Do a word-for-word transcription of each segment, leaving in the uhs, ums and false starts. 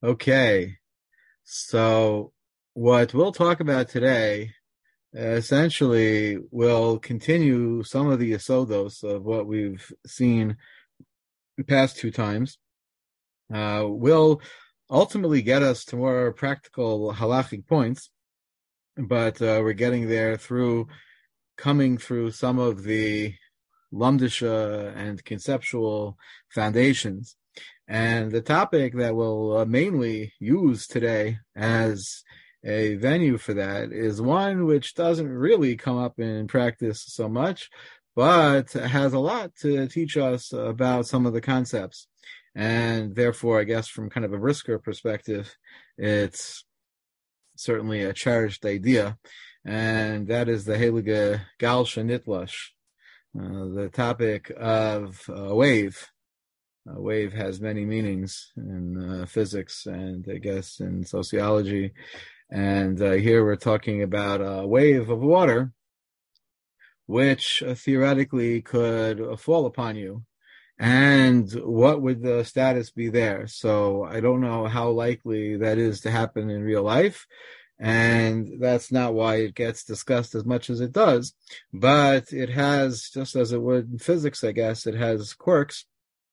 Okay, so what we'll talk about today uh, essentially will continue some of the asodos of what we've seen the past two times. Uh, will ultimately get us to more practical halachic points, but uh, we're getting there through coming through some of the lumdisha and conceptual foundations. And the topic that we'll uh, mainly use today as a venue for that is one which doesn't really come up in practice so much, but has a lot to teach us about some of the concepts. And therefore, I guess from kind of a Brisker perspective, it's certainly a cherished idea. And that is the Heilige Gal Shenitlash, uh, the topic of a wave. A wave has many meanings in uh, physics and I guess in sociology. And uh, here we're talking about a wave of water, which uh, theoretically could uh, fall upon you. And what would the status be there? So I don't know how likely that is to happen in real life. And that's not why it gets discussed as much as it does. But it has, just as it would in physics, I guess, it has quirks.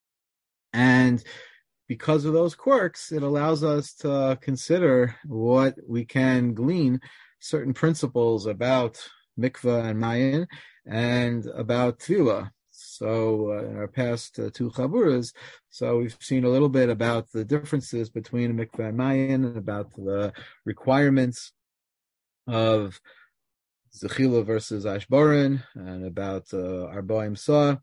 And because of those quirks, it allows us to consider what we can glean certain principles about mikveh and mayin and about tefillah. So uh, in our past uh, two chaburas, so we've seen a little bit about the differences between mikveh and mayin and about the requirements of zechila versus ashborin and about uh, arbaim sah,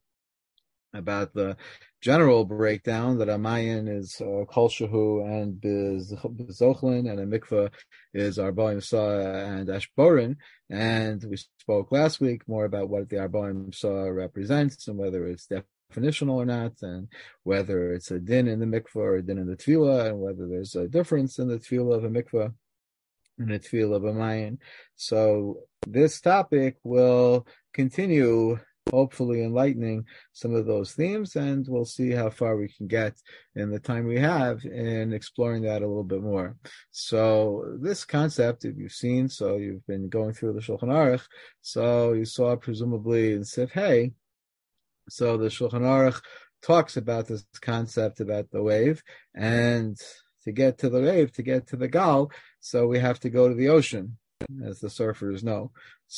about the general breakdown that a mayin is uh, kol shehu and bezochlin, and a mikveh is arbaim sah and ashborin. And we spoke last week more about what the arbaim sah represents and whether it's definitional or not, and whether it's a din in the mikveh or a din in the tefillah, and whether there's a difference in the tefillah of a mikveh and the tefillah of a mayin. So this topic will continue, hopefully enlightening some of those themes, and we'll see how far we can get in the time we have in exploring that a little bit more. So this concept, if you've seen, so you've been going through the Shulchan Aruch, so you saw presumably in Sif Hey, so the Shulchan Aruch talks about this concept about the wave, and to get to the wave, to get to the gal, so we have to go to the ocean, as the surfers know.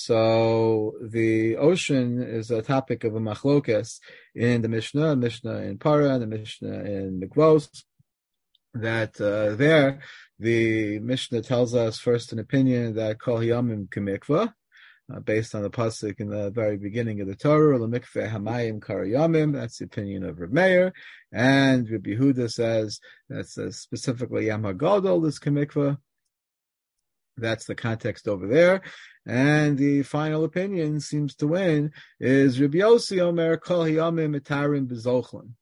So the ocean is a topic of a machlokas in the Mishnah, Mishnah in Para, and the Mishnah in Mikvos, that uh, there the Mishnah tells us first an opinion that kol yamim k'mikvah, uh, based on the pasuk in the very beginning of the Torah, l'mikveh hamayim karayamim. That's the opinion of Reb Meir, and Rabbi Yehuda says that's uh, specifically Yam HaGadol is k'mikvah. That's the context over there. And the final opinion seems to win is Rabbi Yossi Omer kol hayamim mitarim bezochlin.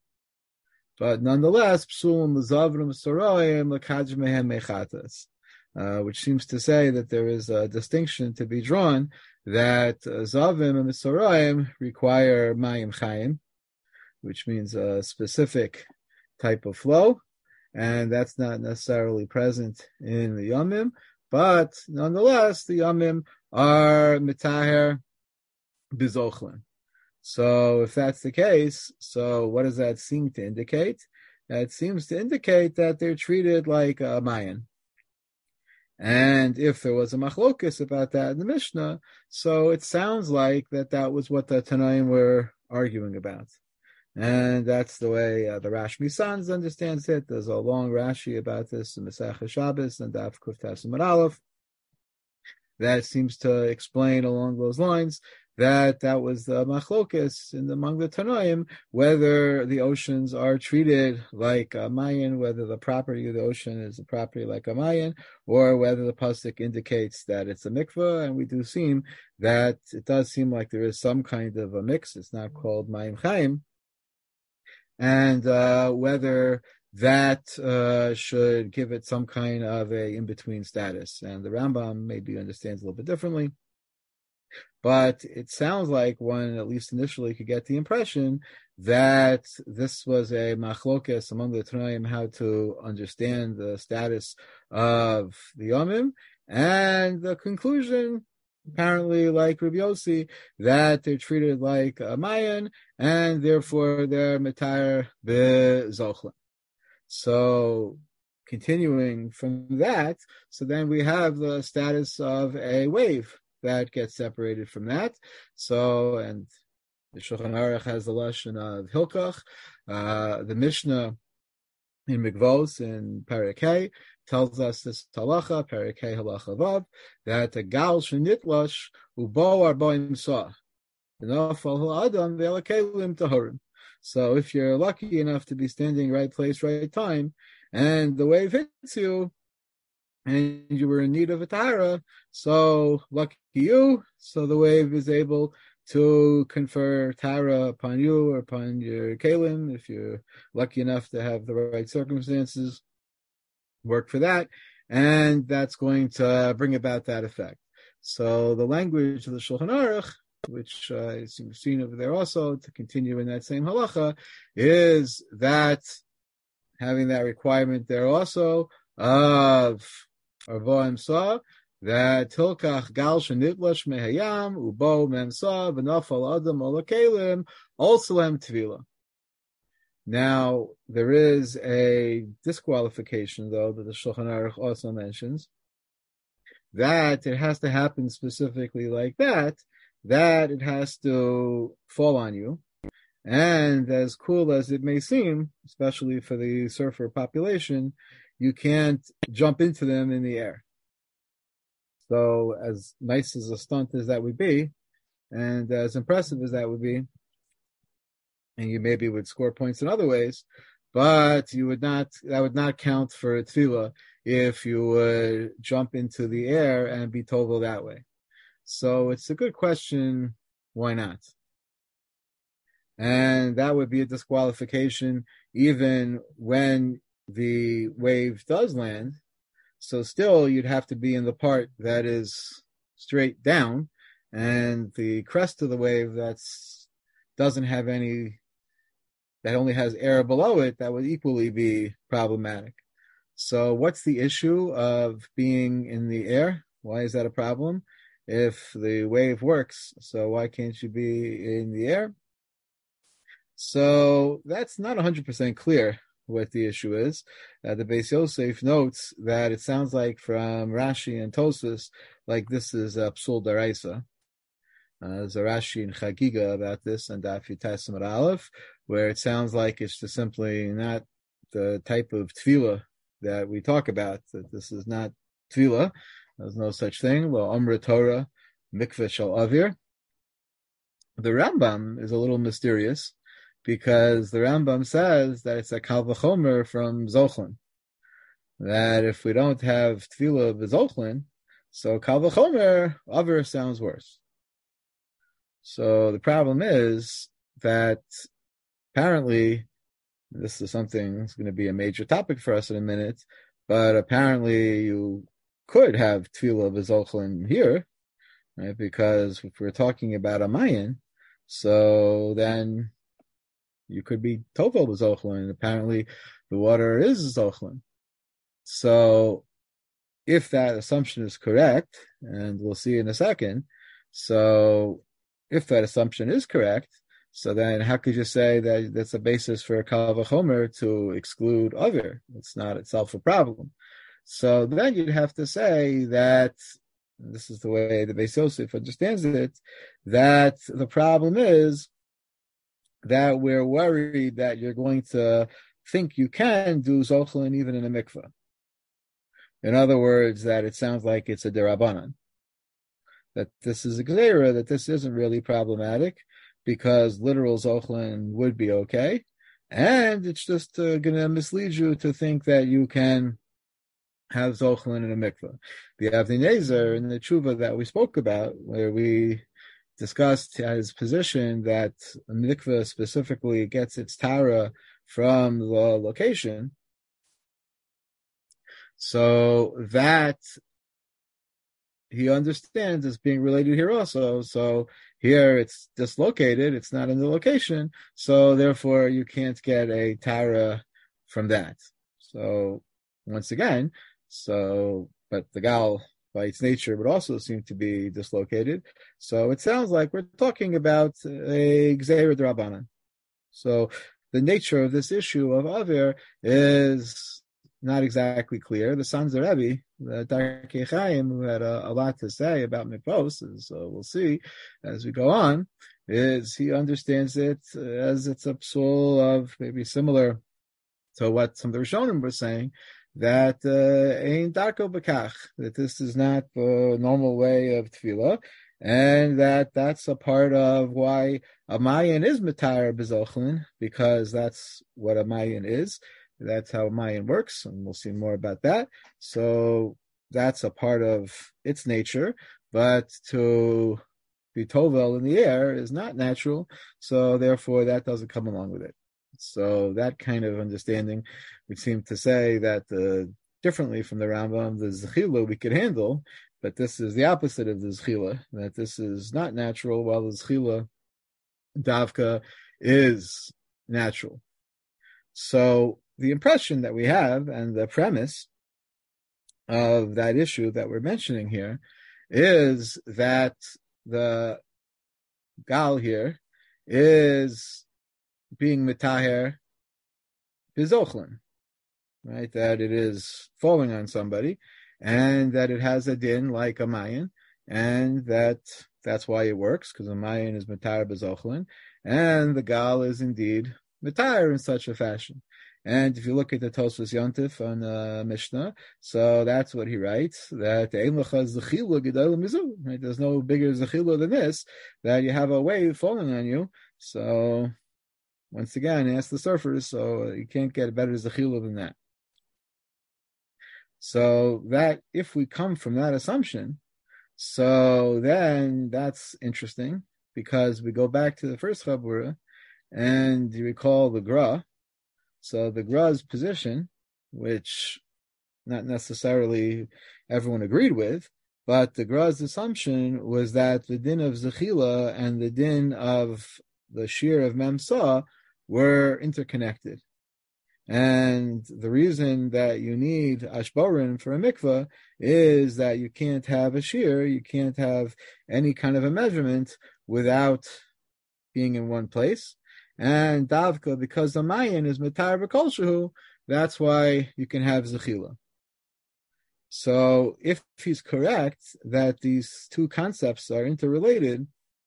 But nonetheless, psulim l'zavrim soroim l'kadj mehem mechatas, which seems to say that there is a distinction to be drawn that uh, zavim and soroim require mayim chayim, which means a specific type of flow, and that's not necessarily present in the yamim. But nonetheless, the yamim are mitaher bizochlin. So if that's the case, so what does that seem to indicate? That seems to indicate that they're treated like a mayan. And if there was a machlokus about that in the Mishnah, so it sounds like that that was what the Tanaim were arguing about. And that's the way uh, the Rashmi Sans understands it. There's a long Rashi about this in Masechah Shabbos and Daf Kuf Tes Amud Aleph that seems to explain along those lines that that was the machlokas in the, among the Tanoim, whether the oceans are treated like a mayan, whether the property of the ocean is a property like a mayan, or whether the pasuk indicates that it's a mikveh. And we do seem that it does seem like there is some kind of a mix. It's not called mayim chaim. And uh, whether that uh, should give it some kind of a in-between status. And the Rambam maybe understands a little bit differently. But it sounds like one, at least initially, could get the impression that this was a machlokes among the Tanaim how to understand the status of the Yomim, and the conclusion, apparently like Rabbi Yossi, that they're treated like a Mayan, and therefore they're Matar Be'Zochlin. So, continuing from that, so then we have the status of a wave that gets separated from that. So, and the Shulchan Aruch has the lashon of Hilkach. Uh, the Mishnah in Mikvos in Parakeh tells us this halacha, Parakeh halacha vav, that a gal shenitlash ubo arbaim sah, v'nafal adam ve'alakelim tahorim. So if you're lucky enough to be standing right place, right time, and the wave hits you, and you were in need of a tahara, so lucky you, so the wave is able to confer tahara upon you or upon your kalim, if you're lucky enough to have the right circumstances, work for that, and that's going to bring about that effect. So the language of the Shulchan Aruch, which uh, you've seen over there also, to continue in that same halacha, is that having that requirement there also of Arvoim Sa, that Hilkach Gal Shenitlash Mehayam, Ubo Memsa, V'nafal Adam Olakelim, Olsalem Tvila. Now, there is a disqualification, though, that the Shulchan Aruch also mentions, that it has to happen specifically like that, that it has to fall on you. And as cool as it may seem, especially for the surfer population, you can't jump into them in the air. So as nice as a stunt as that would be, and as impressive as that would be, and you maybe would score points in other ways, but you would not, that would not count for tefillah if you would jump into the air and be total that way. So it's a good question, why not? And that would be a disqualification even when the wave does land. So still you'd have to be in the part that is straight down, and the crest of the wave that's doesn't have any, that only has air below it, that would equally be problematic. So what's the issue of being in the air? Why is that a problem? If the wave works, so why can't you be in the air? So that's not one hundred percent clear what the issue is. Uh, the Beis Yosef notes that it sounds like from Rashi and Tosfos, like this is a psul daraisa. Uh, there's a Rashi in Chagiga about this and Daf Yutes Amud Aleph, where it sounds like it's just simply not the type of tefillah that we talk about, that this is not tefillah. There's no such thing. Lo Amra Torah, Mikveh Shal Avir. The Rambam is a little mysterious, because the Rambam says that it's a kal v'chomer from Zochlin. That if we don't have tefillah b'Zochlin, so kal v'chomer, Avir sounds worse. So the problem is that apparently, this is something that's going to be a major topic for us in a minute, but apparently you could have tefillah b'Zochlin here, right? Because if we're talking about a Mayan, so then you could be tovel b'Zochlin, and apparently the water is Zochlin. So if that assumption is correct, and we'll see in a second, so if that assumption is correct, so then how could you say that that's a basis for a kal v'chomer to exclude Avir? It's not itself a problem. So then you'd have to say that, this is the way the Beis Yosef understands it, that the problem is that we're worried that you're going to think you can do Zochlin even in a mikveh. In other words, that it sounds like it's a derabanan. That this is a gzeira, that this isn't really problematic, because literal Zochlin would be okay, and it's just uh, going to mislead you to think that you can have Zochlin in a mikveh. The Avnei Nezer in the tshuva that we spoke about, where we discussed his position that a mikveh specifically gets its tara from the location, so that he understands as being related here also. So Here it's dislocated, it's not in the location, so therefore you can't get a Tara from that. So once again, so but the gal by its nature would also seem to be dislocated. So it sounds like we're talking about a Gzeira D'Rabbanan. So the nature of this issue of Avir is not exactly clear. The Sons of Rebbe, the Darkei Chaim, who had a, a lot to say about Mikvos, so we'll see as we go on, is he understands it as it's a psul of maybe similar to what some of the Rishonim were saying, that Ein Darko B'kach, that this is not the normal way of tefillah, and that that's a part of why a Mayan is Matar B'zochlin, because that's what a Mayan is. That's how a Mayan works, and we'll see more about that. So that's a part of its nature, but to be tovel in the air is not natural, so therefore that doesn't come along with it. So that kind of understanding would seem to say that uh, differently from the Rambam, the Zechila we could handle, but this is the opposite of the Zechila, that this is not natural, while the Zechila Davka is natural. So the impression that we have and the premise of that issue that we're mentioning here is that the Gal here is being mitaher bizochlin, right? That it is falling on somebody, and that it has a din like a mayan, and that that's why it works, because a mayan is mitaher bizochlin, and the gal is indeed mitaher in such a fashion. And if you look at the Tosfos Yontif on uh, Mishnah, so that's what he writes, that right? There's no bigger zechila than this, that you have a wave falling on you. So once again, ask the surfers, so you can't get a better zechila than that. So that, if we come from that assumption, so then that's interesting, because we go back to the first Chabura, and you recall the Gra. So the Gra's position, which not necessarily everyone agreed with, but the Gra's assumption was that the din of Zechila and the din of the shear of Memsa were interconnected. And the reason that you need Ashborin for a mikveh is that you can't have a shear, you can't have any kind of a measurement without being in one place. And Davka, because the Mayan is Matar B'Kolshehu, that's why you can have Zechila. So if he's correct that these two concepts are interrelated,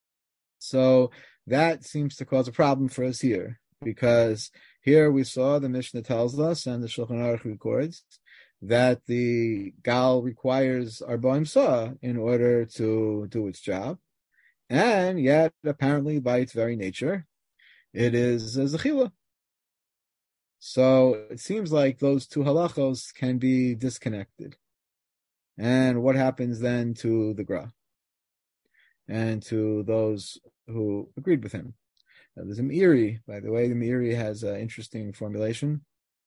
so that seems to cause a problem for us here, because here we saw the Mishnah tells us, and the Shulchan Aruch records, that the Gal requires Arbaim Sah in order to do its job, and yet apparently by its very nature, it is a Zechila. So it seems like those two halachos can be disconnected. And what happens then to the Gra and to those who agreed with him? Now, there's a Meiri, by the way. The Meiri has an interesting formulation,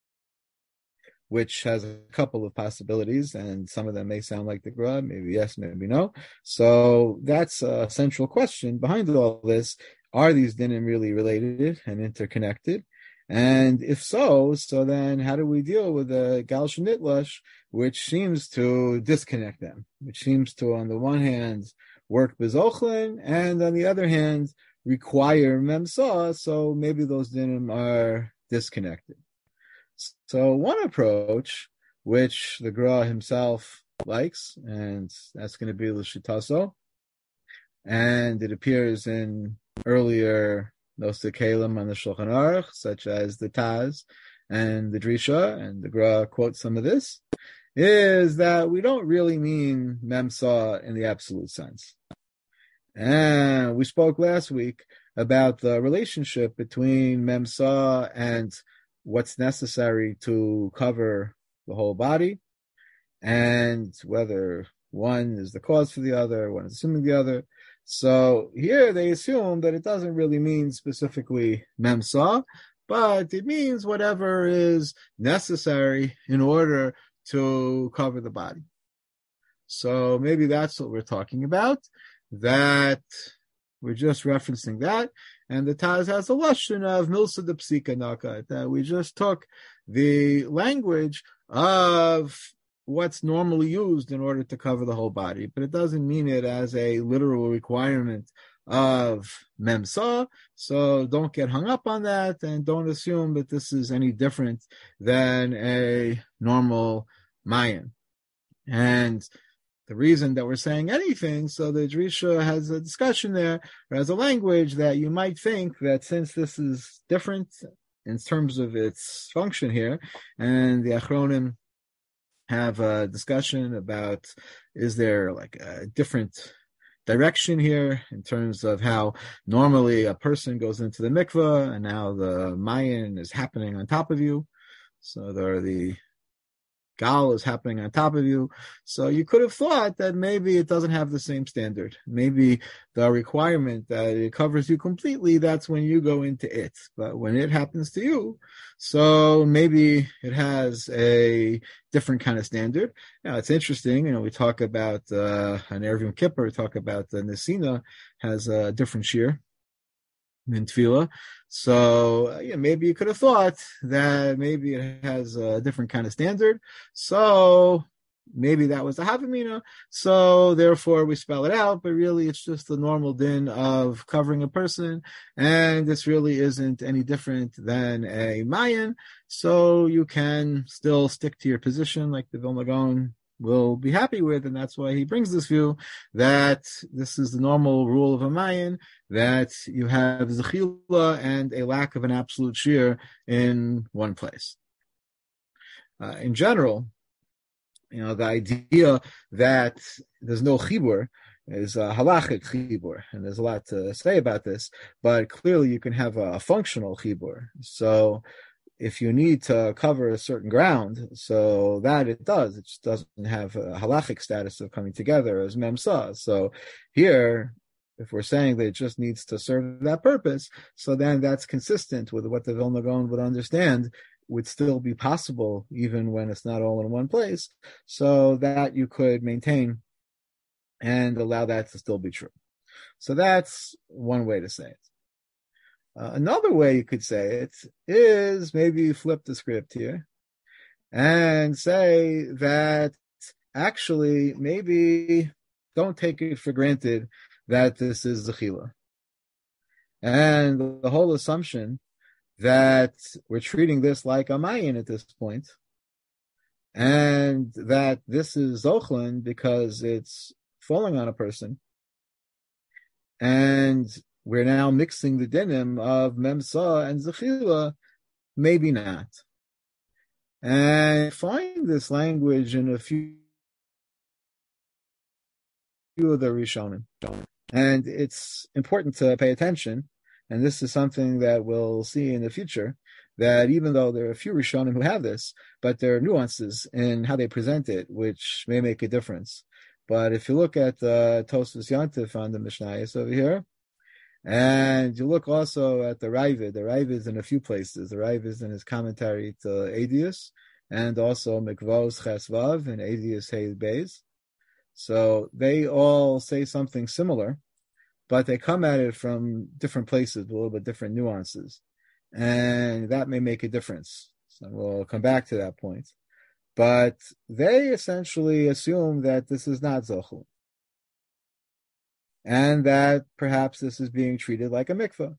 which has a couple of possibilities, and some of them may sound like the Gra, maybe yes, maybe no. So that's a central question behind all this. Are these dinim really related and interconnected? And if so, so then how do we deal with the Gal Shenitlash, which seems to disconnect them, which seems to, on the one hand, work bezochlin, and on the other hand, require memsa, so maybe those dinim are disconnected. So one approach, which the Gra himself likes, and that's going to be l'shitaso, and it appears in earlier Nosei Kalim on the Shulchan Aruch, such as the Taz and the Drisha, and the Gra quotes some of this, is that we don't really mean memsa in the absolute sense. And we spoke last week about the relationship between memsa and what's necessary to cover the whole body, and whether one is the cause for the other, one is assuming the other. So here they assume that it doesn't really mean specifically memsa, but it means whatever is necessary in order to cover the body. So maybe that's what we're talking about, that We're just referencing that. And the Taz has a lashon of milsa de psika nakat, that we just took the language of what's normally used in order to cover the whole body, but it doesn't mean it as a literal requirement of memsa. So don't get hung up on that, and don't assume that this is any different than a normal mayan. And the reason that we're saying anything, so the Drisha has a discussion there, or has a language that you might think that since this is different in terms of its function here, and the Achronim have a discussion about, is there like a different direction here in terms of how normally a person goes into the mikveh, and now the mayan is happening on top of you. So there are the Gal is happening on top of you. So you could have thought that maybe it doesn't have the same standard. Maybe the requirement that it covers you completely, that's when you go into it. But when it happens to you, so maybe it has a different kind of standard. Now, it's interesting, you know, we talk about uh, an Erev Yom Kippur, we talk about the Nesina has a different shear in tefillah. So yeah, maybe you could have thought that maybe it has a different kind of standard. So maybe that was the havamina. So therefore we spell it out, but really it's just the normal din of covering a person, and this really isn't any different than a mayan. So you can still stick to your position like the Vilna Gaon will be happy with, and that's why he brings this view that this is the normal rule of a mayan, that you have zechila and a lack of an absolute shear in one place. Uh, in general, you know, the idea that there's no chibur is a halachic chibur, and there's a lot to say about this, but clearly you can have a, a functional chibur. So if you need to cover a certain ground, so that it does, it just doesn't have a halachic status of coming together as memsa. So here, if we're saying that it just needs to serve that purpose, so then that's consistent with what the Vilna Gaon would understand would still be possible even when it's not all in one place, so that you could maintain and allow that to still be true. So that's one way to say it. Uh, another way you could say it is maybe flip the script here and say that actually maybe don't take it for granted that this is zechila. And the whole assumption that we're treating this like a mayan at this point, and that this is zochlin because it's falling on a person, and we're now mixing the dinim of memsa and zechila, maybe not. And find this language in a few, few of the Rishonim. And it's important to pay attention, and this is something that we'll see in the future, that even though there are a few Rishonim who have this, but there are nuances in how they present it, which may make a difference. But if you look at uh, Tosfos Yontif on the Mishnayos over here, and you look also at the Ravid, the Ravid is in a few places. The Ravid is in his commentary to Adius, and also Mikvos Chesvav and Adius Hey Beis. So they all say something similar, but they come at it from different places, with a little bit different nuances. And that may make a difference. So we'll come back to that point. But they essentially assume that this is not Zochel, and that perhaps this is being treated like a mikveh.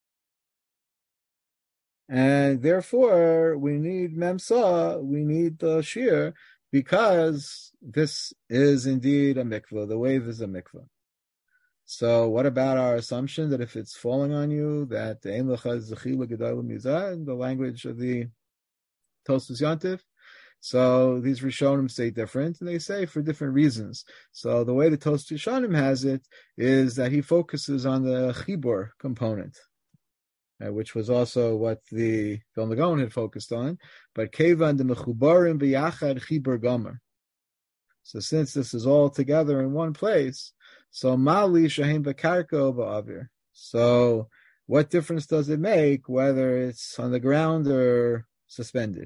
And therefore, we need memsa, we need the shear, because this is indeed a mikveh. The wave is a mikveh. So what about our assumption that if it's falling on you, that the language of the Tosfos Yontif? So these Rishonim say different, and they say for different reasons. So the way the Tosfos Rishonim has it is that he focuses on the chibur component, uh, which was also what the Vilna Gaon had focused on. But kevan de mechubarim b'yachad chibur gomer. So since this is all together in one place, so mali shahim b'karko ba'avir. So what difference does it make whether it's on the ground or suspended?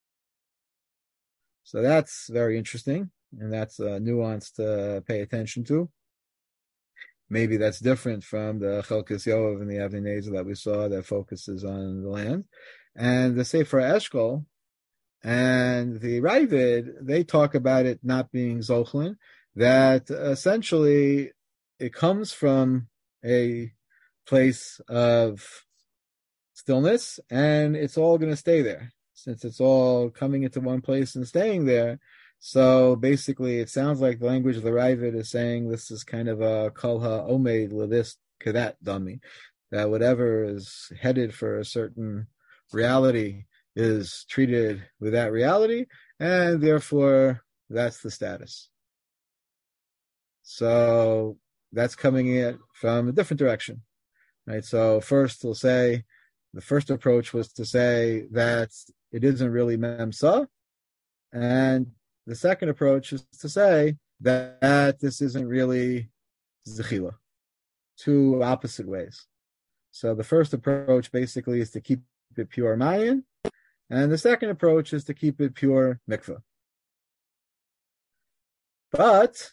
So that's very interesting, and that's a nuance to pay attention to. maybe that's different from the Chelkas Yoav and the Avnei Nezer that we saw that focuses on the land. And the Sefer Eshkol and the Ravid, they talk about it not being Zochlin, that essentially it comes from a place of stillness, and it's all going to stay there since it's all coming into one place and staying there. So basically, it sounds like the language of the Ravid is saying this is kind of a kol ha'omed l'vis kadat dummy, that whatever is headed for a certain reality is treated with that reality, and therefore that's the status. So that's coming in from a different direction, right? So first we'll say, the first approach was to say that it isn't really memsa, and the second approach is to say that, that this isn't really zechila. Two opposite ways. So the first approach basically is to keep it pure mayan, and the second approach is to keep it pure mikveh. But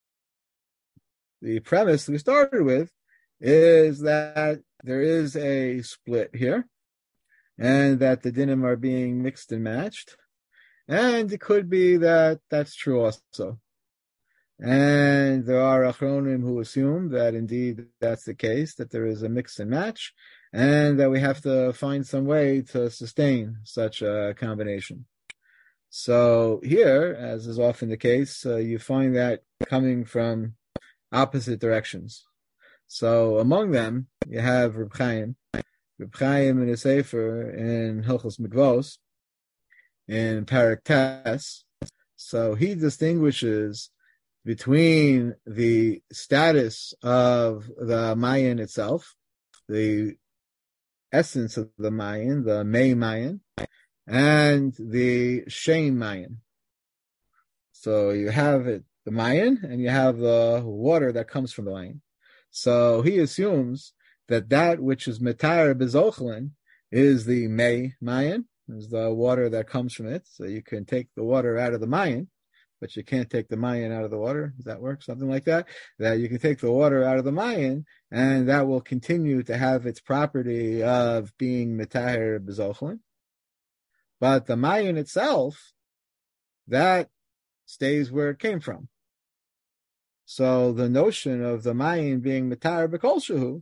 the premise we started with is that there is a split here, and that the dinim are being mixed and matched. And it could be that that's true also. And there are achronim who assume that indeed that's the case, that there is a mix and match, and that we have to find some way to sustain such a combination. So here, as is often the case, uh, you find that coming from opposite directions. So among them, you have Reb Chaim. Reb Chaim in his Sefer in Hilchos Mikvos, in Parak Tes. So he distinguishes between the status of the Mayan itself, the essence of the Mayan, the May Mayan, and the Shem Mayan. So you have it, the Mayan, and you have the water that comes from the Mayan. So he assumes that that which is Metar Bezochlin is the May Mayan, is the water that comes from it. So you can take the water out of the Mayan, but you can't take the Mayan out of the water. Does that work? Something like that? That you can take the water out of the Mayan, and that will continue to have its property of being Metar Bezochlin. But the Mayan itself, that stays where it came from. So the notion of the Mayan being Metar B'Kol Shehu,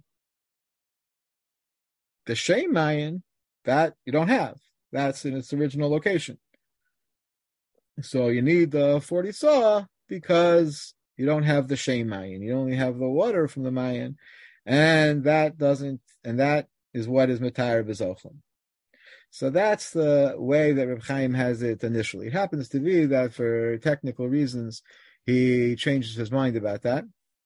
the Shem Mayan, that you don't have. That's in its original location. So you need the forty saw because you don't have the Shem Mayan. You only have the water from the Mayan, and that doesn't, and that is what is Metar B'Zochlin. So that's the way that Reb Chaim has it initially. It happens to be that for technical reasons, he changes his mind about that.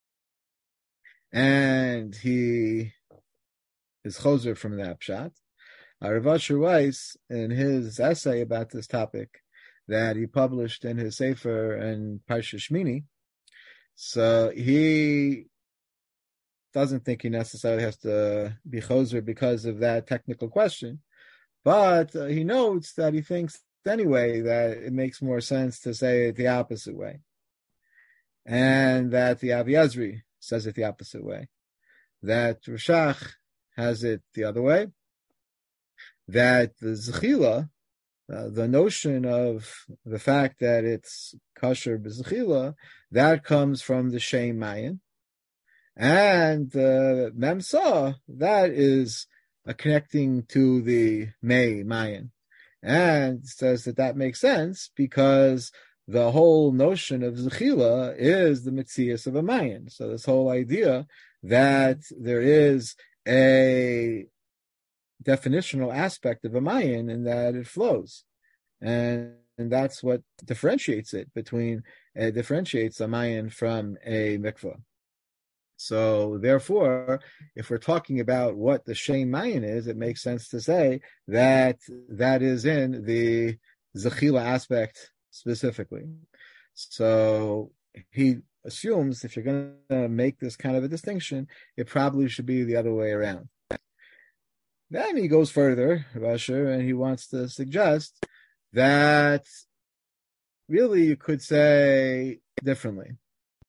And he is choser from that pshat. Rav Asher Weiss, in his essay about this topic that he published in his Sefer and Parsha Shmini, so he doesn't think he necessarily has to be choser because of that technical question. But uh, he notes that he thinks anyway that it makes more sense to say it the opposite way. And that the Avi Ezri says it the opposite way. That Rashach has it the other way. That the Zechila, uh, the notion of the fact that it's kosher b'Zechila, that comes from the Shem Mayan. And uh, Memsa, that is Uh, connecting to the May Mayan, and says that that makes sense because the whole notion of Zechila is the Metzias of a Mayan. So this whole idea that there is a definitional aspect of a Mayan and that it flows, and, and that's what differentiates it between uh, differentiates a Mayan from a mikvah. So therefore, if we're talking about what the Shem Mayan is, it makes sense to say that that is in the Zechila aspect specifically. So he assumes if you're going to make this kind of a distinction, it probably should be the other way around. Then he goes further, Rasher, and he wants to suggest that really you could say differently.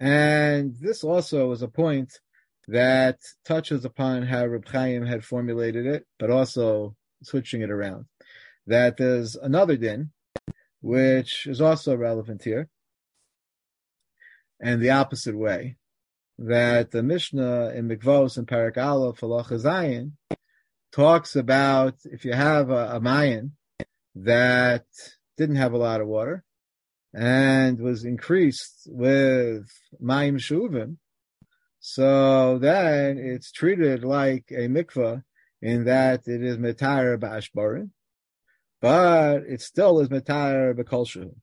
And this also is a point that touches upon how Reb Chaim had formulated it, but also switching it around. That there's another din, which is also relevant here, and the opposite way, that the Mishnah in Mikvos and Parak Aleph Halacha Zayin talks about if you have a, a mayan that didn't have a lot of water and was increased with mayim shuvim, so then it's treated like a mikvah in that it is metar ba'ashbarin, but it still is metar b'kol shuhu.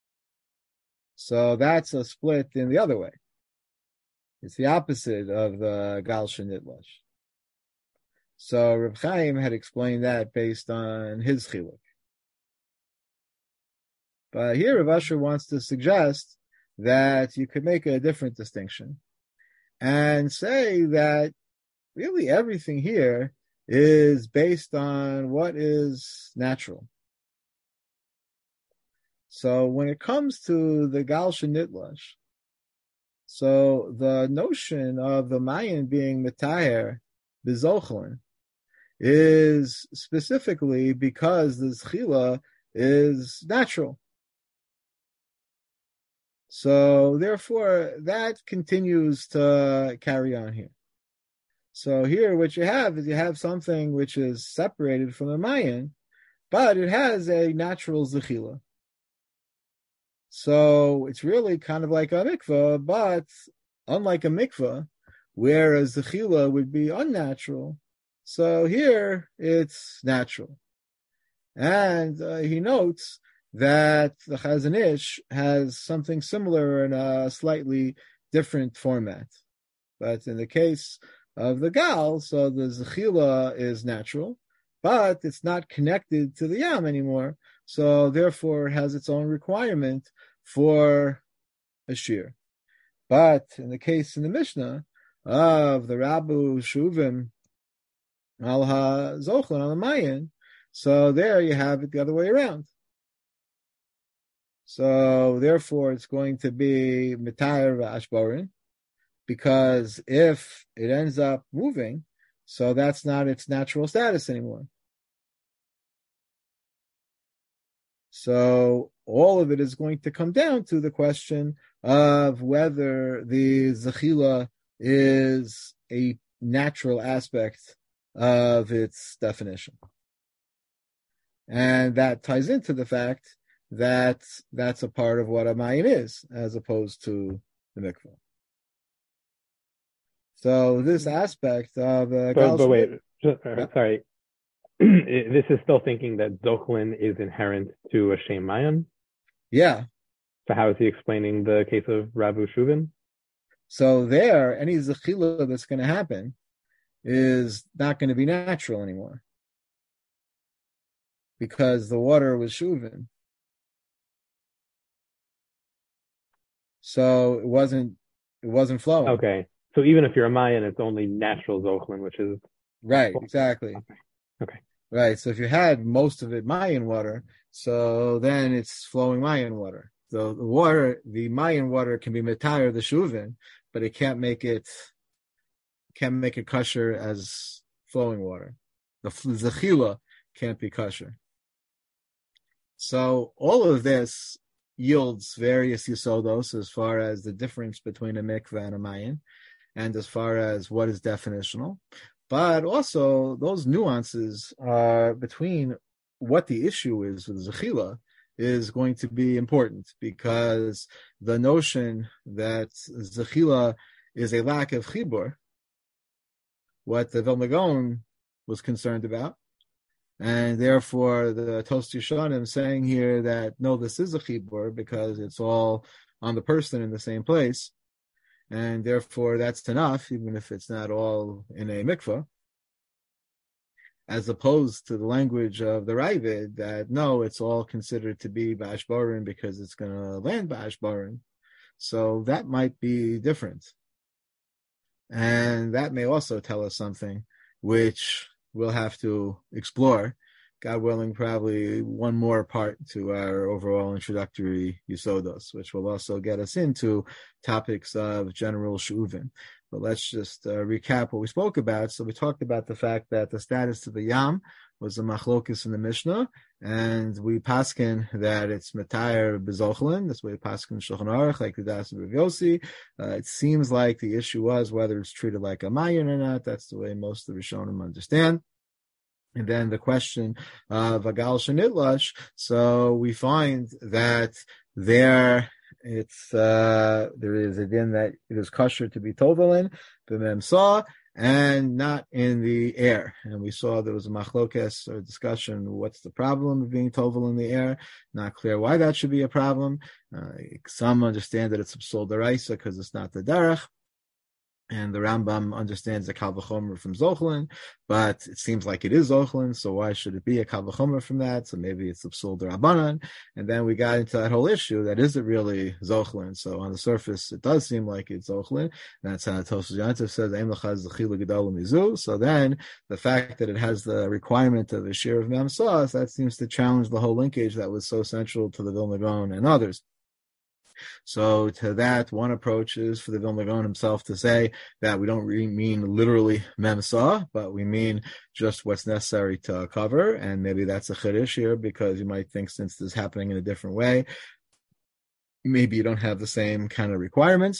So that's a split in the other way. It's the opposite of the gal shenitlash. So Reb Chaim had explained that based on his chiluk. But here Rav Asher wants to suggest that you could make a different distinction and say that really everything here is based on what is natural. So when it comes to the gal shenitlash, so the notion of the mayan being metayer b'zochlin is specifically because the zchila is natural. So therefore, that continues to carry on here. So here what you have is you have something which is separated from the mayan, but it has a natural zechila. So it's really kind of like a mikvah, but unlike a mikvah, where a zechila would be unnatural, so here it's natural. And uh, he notes that the Chazon Ish has something similar in a slightly different format. But in the case of the Gal, so the Zechila is natural, but it's not connected to the Yam anymore, so therefore it has its own requirement for a shear. But in the case in the Mishnah of the Rabu Shuvim al ha-Zochlin al Mayan, so there you have it the other way around. So therefore, it's going to be Mitayr Ashbarin, because if it ends up moving, so that's not its natural status anymore. So all of it is going to come down to the question of whether the Zechila is a natural aspect of its definition. And that ties into the fact that that's a part of what a mayan is, as opposed to the mikvah. So this aspect of uh, but, but wait, just, uh, sorry, this is still thinking that Zochlin is inherent to a Shem Mayan? Yeah. So how is he explaining the case of Rabu Shuvin? So there, any zechila that's going to happen is not going to be natural anymore, because the water was shuvin. So it wasn't it wasn't flowing. Okay. So even if you're a Mayan, it's only natural Zochlin, which is... Right, exactly. Okay. okay. Right. So if you had most of it Mayan water, so then it's flowing Mayan water. So the water, the Mayan water can be metayr the shuvin, but it can't make it can't make it kosher as flowing water. The zechila can't be kosher. So all of this yields various yisodos as far as the difference between a mikveh and a mayan, and as far as what is definitional. But also those nuances uh, between what the issue is with zechila is going to be important, because the notion that zechila is a lack of chibur, what the Vilna Gaon was concerned about, and therefore the Tos Yeshanim saying here that no, this is a chibur because it's all on the person in the same place, and therefore that's enough, even if it's not all in a mikvah, as opposed to the language of the Ravid that no, it's all considered to be ba'ashbarin because it's going to land ba'ashbarin. So that might be different. And that may also tell us something which we'll have to explore, God willing, probably one more part to our overall introductory Yusodos, which will also get us into topics of general Shuvin. But let's just uh, recap what we spoke about. So we talked about the fact that the status of the Yam was a machlokis in the Mishnah, and we paskin that it's Matayr Bezochlin. That's why we paskin Shulchan Aruch, like the Das of Rav Yossi. Uh, it seems like the issue was whether it's treated like a Mayan or not. That's the way most of the Rishonim understand. And then the question of Agal Shenitlash. So we find that there it's uh, there is a din that it is kosher to be tovelin b'mem saw and not in the air. And we saw there was a machlokes or discussion. What's the problem of being tovel in the air? Not clear why that should be a problem. Uh, some understand that it's a psul deraisa because it's not the derech. And the Rambam understands the Kal V'chomer from Zochlin, but it seems like it is Zochlin, so why should it be a Kal V'chomer from that? So maybe it's a Psul D'Rabbanan. And then we got into that whole issue that is it really Zochlin? So on the surface, it does seem like it's Zochlin. That's how Tosfos Yontif says, Eim l'chaz l'chila gedol mizu. So then the fact that it has the requirement of a share of Mem Sauce, that seems to challenge the whole linkage that was so central to the Vilna Gaon and others. So to that, one approach is for the Vilna Gaon himself to say that we don't really mean literally memsa, but we mean just what's necessary to cover. And maybe that's a chiddush here because you might think since this is happening in a different way, maybe you don't have the same kind of requirements.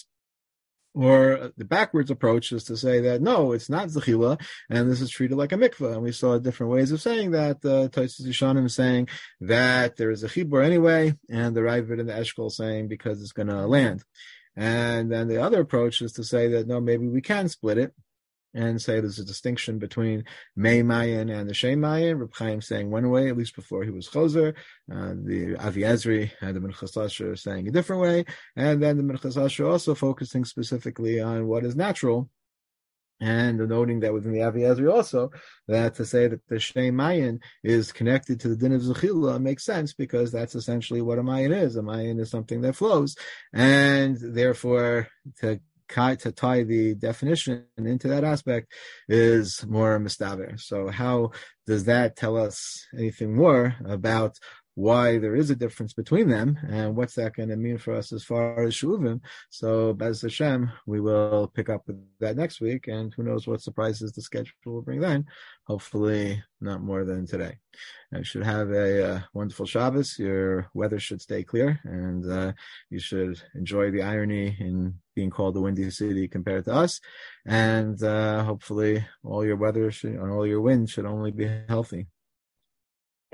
Or the backwards approach is to say that, no, it's not zechila, and this is treated like a mikveh. And we saw different ways of saying that. Uh, Tosfos Yishanim is saying that there is a chibur anyway, and the Ravid and the Eshkol saying because it's going to land. And then the other approach is to say that, no, maybe we can split it and say there's a distinction between Mei Mayan and the Shem Mayan. Reb Chaim saying one way, at least before he was Choser. Uh, the Avi Ezri and the Minchas Asher are saying a different way. And then the Minchas Asher also focusing specifically on what is natural. And noting that within the Avi Ezri also, that to say that the Shem Mayan is connected to the din of Zechila makes sense because that's essentially what a Mayan is. A Mayan is something that flows. And therefore, to to tie the definition into that aspect is more mistaber. So how does that tell us anything more about why there is a difference between them and what's that going to mean for us as far as shuvim? So Bez Hashem, we will pick up with that next week, and who knows what surprises the schedule will bring then. Hopefully not more than today. You should have a uh, wonderful Shabbos. Your weather should stay clear, and uh, you should enjoy the irony in being called the Windy City compared to us. And uh, hopefully all your weather should, and all your wind should only be healthy.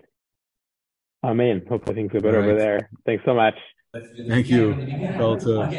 Amen. Hopefully things are better right over there. Thanks so much. Thank you.